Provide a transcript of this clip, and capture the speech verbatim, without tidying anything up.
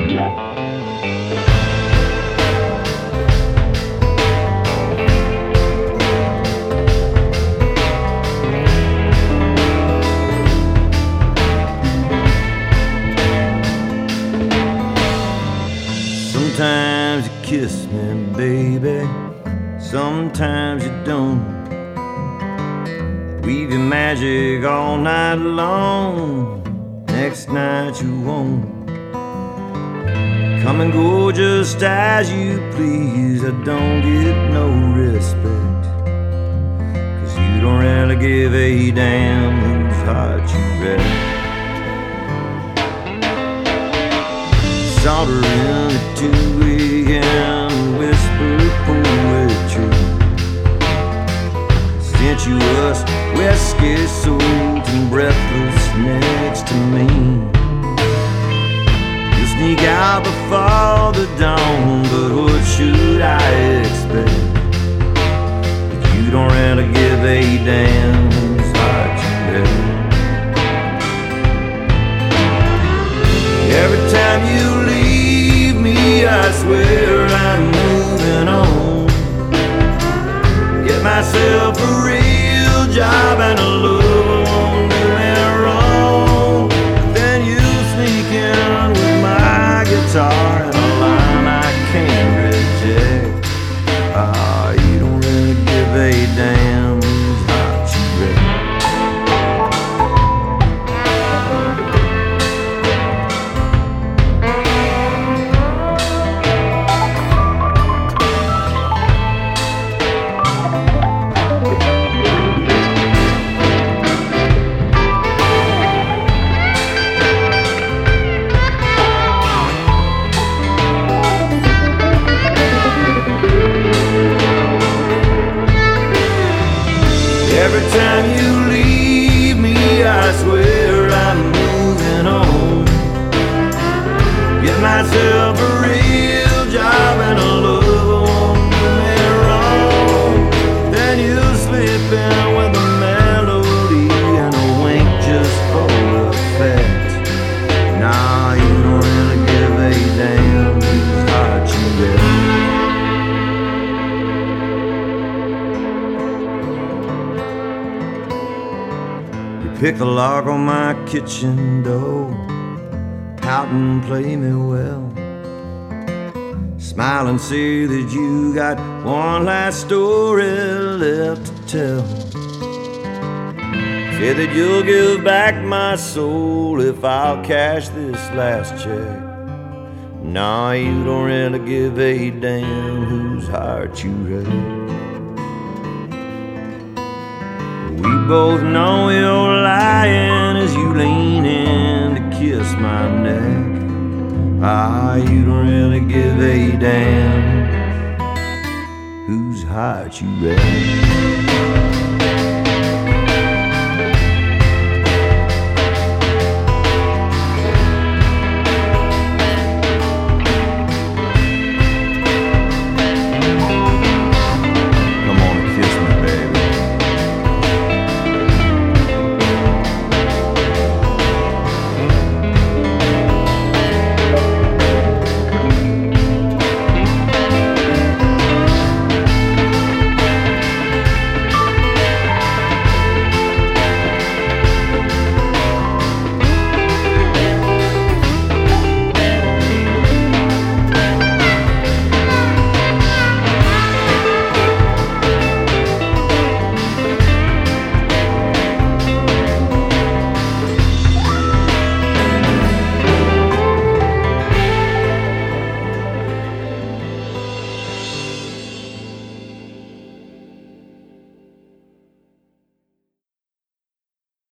Sometimes you kiss me, baby, sometimes you don't. Weave your magic all night long, next night you won't. Come and go just as you please, I don't get no respect, 'cause you don't really give a damn whose heart you wreck. Saunter in at two a.m. whisper poetry, sensuous, whiskey soaked and breathless next to me. You sneak out before the dawn, but what should I expect if you don't really give a damn whose heart you wreck? Every time you leave me, I swear I'm moving on. Get myself a real job and a love won't do me wrong. Then you sneak in with my guitar and a line I can't reject. Ah, you don't really give a damn whose heart you wreck. Every time you leave me, I swear I'm moving on. Get myself a real job and a love won't do me wrong. Then you slip in with a melody and a wink just for effect. Nah, you don't really give a damn whose heart you wreck. Pick the lock on my kitchen door, pout and play me well, smile and say that you got one last story left to tell. Say that you'll give back my soul if I'll cash this last check. Nah, you don't really give a damn whose heart you wreck. We both know you're lying as you lean in to kiss my neck. Ah, you don't really give a damn whose heart you wreck.